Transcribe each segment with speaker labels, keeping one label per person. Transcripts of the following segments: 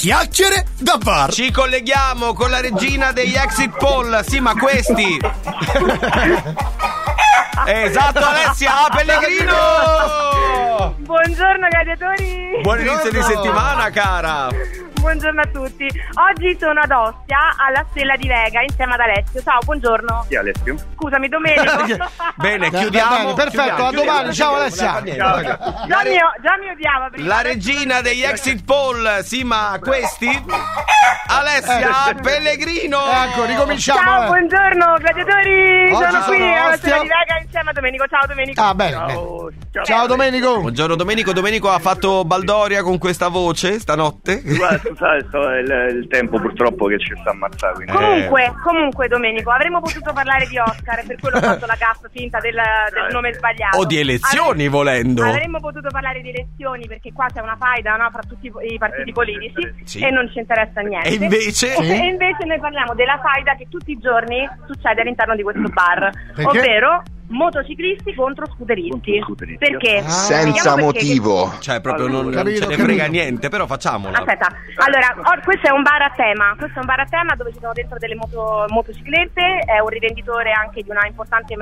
Speaker 1: Chiacchiere da bar.
Speaker 2: Ci colleghiamo con la regina degli exit poll. Sì, ma questi. Esatto, Alessia Pellegrino.
Speaker 3: Buongiorno gladiatori.
Speaker 2: Buon inizio di settimana, cara.
Speaker 3: Buongiorno a tutti. Oggi sono ad Ostia alla Stella di Vega insieme ad Alessio. Ciao, buongiorno.
Speaker 4: Chi è Alessio?
Speaker 3: Scusami, Domenico.
Speaker 2: Bene, chiudiamo.
Speaker 1: Bene, perfetto, a domani. Ciao Alessia.
Speaker 3: Già mi odiava prima.
Speaker 2: La regina degli exit poll. Sì, ma questi? Alessia Pellegrino.
Speaker 1: Ecco, ricominciamo.
Speaker 3: Ciao, buongiorno gladiatori.
Speaker 1: Oggi
Speaker 3: sono qui
Speaker 1: sono
Speaker 3: alla
Speaker 1: Ostia.
Speaker 3: Stella di Vega insieme a Domenico. Ciao Domenico.
Speaker 1: Ah, bene. Ciao Domenico.
Speaker 2: Buongiorno Domenico. Domenico ha fatto baldoria con questa voce stanotte.
Speaker 4: Guarda, tu sai, il tempo purtroppo che ci sta ammazzando.
Speaker 3: Comunque Domenico, avremmo potuto parlare di Oscar e per quello ho fatto la gaffa finta del nome sbagliato.
Speaker 2: O di elezioni, volendo.
Speaker 3: Avremmo potuto parlare di elezioni perché qua c'è una faida, no, fra tutti i partiti politici,
Speaker 2: sì.
Speaker 3: e non ci interessa niente.
Speaker 2: E invece?
Speaker 3: E invece noi parliamo della faida che tutti i giorni succede all'interno di questo bar,
Speaker 1: Perché?
Speaker 3: ovvero motociclisti contro scooteristi. Perché?
Speaker 5: Senza motivo.
Speaker 2: Cioè, proprio non
Speaker 1: Capito,
Speaker 2: ce ne
Speaker 1: capito.
Speaker 2: frega niente, però facciamola.
Speaker 3: Aspetta, allora, questo è un bar a tema. Questo è un bar a tema dove ci sono dentro delle motociclette. È un rivenditore anche di una importante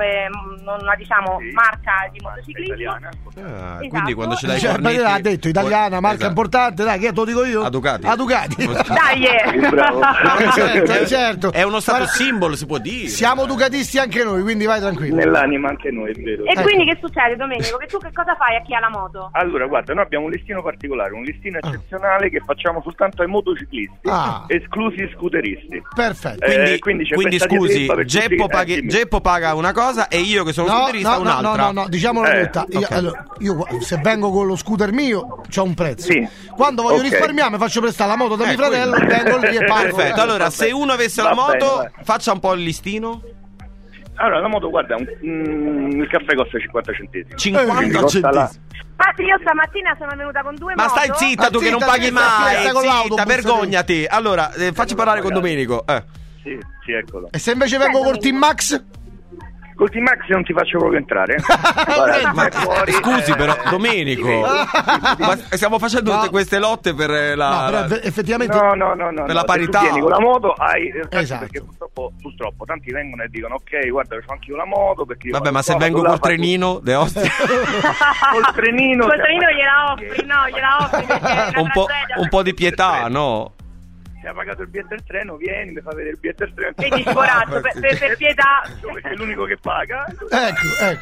Speaker 3: marca di motociclismo.
Speaker 4: Italiana.
Speaker 2: Quindi
Speaker 3: Esatto.
Speaker 2: quando ce l'hai
Speaker 1: Cioè,
Speaker 2: forniti,
Speaker 1: ha detto italiana, marca
Speaker 2: esatto.
Speaker 1: importante, dai, che te lo dico io?
Speaker 2: A Ducati.
Speaker 1: A Ducati.
Speaker 3: Dai!
Speaker 4: Bravo.
Speaker 1: certo.
Speaker 2: È uno stato
Speaker 1: Guarda,
Speaker 2: simbolo, si può dire.
Speaker 1: siamo ducatisti anche noi, quindi vai tranquillo.
Speaker 4: Nell'anima anche noi, è vero.
Speaker 3: E quindi che succede, Domenico? Che tu che cosa fai a chi ha la moto?
Speaker 4: Allora, guarda, noi abbiamo un listino particolare, un listino eccezionale che facciamo soltanto ai motociclisti,
Speaker 1: Ah.
Speaker 4: esclusi scooteristi.
Speaker 1: Perfetto.
Speaker 2: Quindi
Speaker 4: c'è questa
Speaker 2: scusi,
Speaker 4: diatriba per tutti dimmi.
Speaker 2: Geppo paga una cosa e io che sono scooterista un'altra.
Speaker 1: No, diciamo la verità. Io,
Speaker 2: ok.
Speaker 1: allora, io se vengo con lo scooter mio c'ho un prezzo.
Speaker 4: Sì.
Speaker 1: Quando voglio
Speaker 4: Ok.
Speaker 1: risparmiare mi faccio prestare la moto da mio fratello, vengo lì e pago.
Speaker 2: Perfetto, allora se uno avesse la
Speaker 4: Va bene,
Speaker 2: moto,
Speaker 4: vai.
Speaker 2: faccia un po' il listino.
Speaker 4: Allora, la moto, guarda, il caffè costa 50 centesimi.
Speaker 2: 50
Speaker 4: costa la-
Speaker 2: centesimi.
Speaker 3: Infatti io stamattina sono venuta con due
Speaker 2: Ma
Speaker 3: moto.
Speaker 2: stai zitta tu che non
Speaker 1: zitta,
Speaker 2: paghi
Speaker 1: zitta,
Speaker 2: mai.
Speaker 1: stai con l'autobus,
Speaker 2: Zitta, vergognati. Allora, facci parlare con Domenico.
Speaker 4: Sì, eccolo.
Speaker 1: E se invece vengo col Team Max?
Speaker 4: Col T-Max non ti faccio proprio entrare. Guarda,
Speaker 2: Ma
Speaker 4: stai fuori,
Speaker 2: scusi però, Domenico, ma stiamo facendo tutte
Speaker 1: No.
Speaker 2: queste lotte per la...
Speaker 1: No, però effettivamente
Speaker 4: No,
Speaker 2: Per la
Speaker 4: se
Speaker 2: parità.
Speaker 4: tu vieni con la moto hai
Speaker 1: Esatto.
Speaker 4: perché purtroppo tanti vengono e dicono ok, guarda, c'ho anche io la moto perché io
Speaker 2: Vabbè,
Speaker 4: vado
Speaker 2: ma se
Speaker 4: qua,
Speaker 2: vengo
Speaker 4: vado
Speaker 2: col
Speaker 4: là, fai
Speaker 2: trenino de Ostia,
Speaker 4: col trenino
Speaker 3: Col trenino gliela offri, perché è una
Speaker 2: un po',
Speaker 3: tragedia.
Speaker 2: un po' di pietà, no?
Speaker 4: se hai pagato il biglietto del treno, vieni, mi fa vedere il biglietto del treno.
Speaker 3: Vedi, scorazzo, per pietà.
Speaker 4: Perché è l'unico che paga.
Speaker 1: ecco.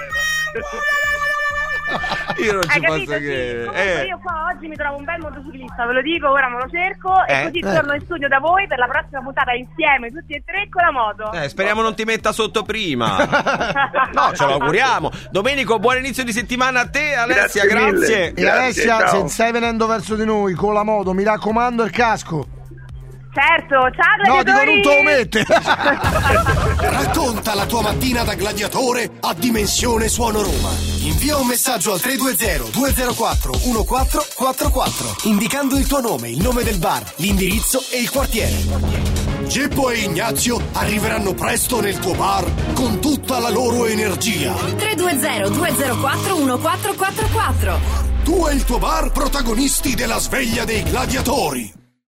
Speaker 2: Io non
Speaker 3: Hai
Speaker 2: ci
Speaker 3: capito?
Speaker 2: posso
Speaker 3: Sì.
Speaker 2: credere.
Speaker 3: Comunque io qua oggi mi trovo un bel motociclista, ve lo dico, ora me lo cerco e così torno in studio da voi per la prossima puntata insieme, tutti e tre con la moto.
Speaker 2: Speriamo non ti metta sotto prima. No, ce lo auguriamo. Domenico, buon inizio di settimana a te, Alessia,
Speaker 4: Grazie mille.
Speaker 2: grazie.
Speaker 1: E
Speaker 4: Grazie,
Speaker 1: Alessia,
Speaker 4: ciao.
Speaker 1: se stai venendo verso di noi con la moto, mi raccomando il casco.
Speaker 3: Certo, ciao
Speaker 1: No, dico
Speaker 3: gladiatori!
Speaker 1: non te lo mette.
Speaker 6: Racconta la tua mattina da gladiatore a Dimensione Suono Roma. Invia un messaggio al 320-204-1444 indicando il tuo nome, il nome del bar, l'indirizzo e il quartiere. Geppo e Ignazio arriveranno presto nel tuo bar con tutta la loro energia.
Speaker 7: 320-204-1444.
Speaker 6: Tu e il tuo bar protagonisti della sveglia dei gladiatori.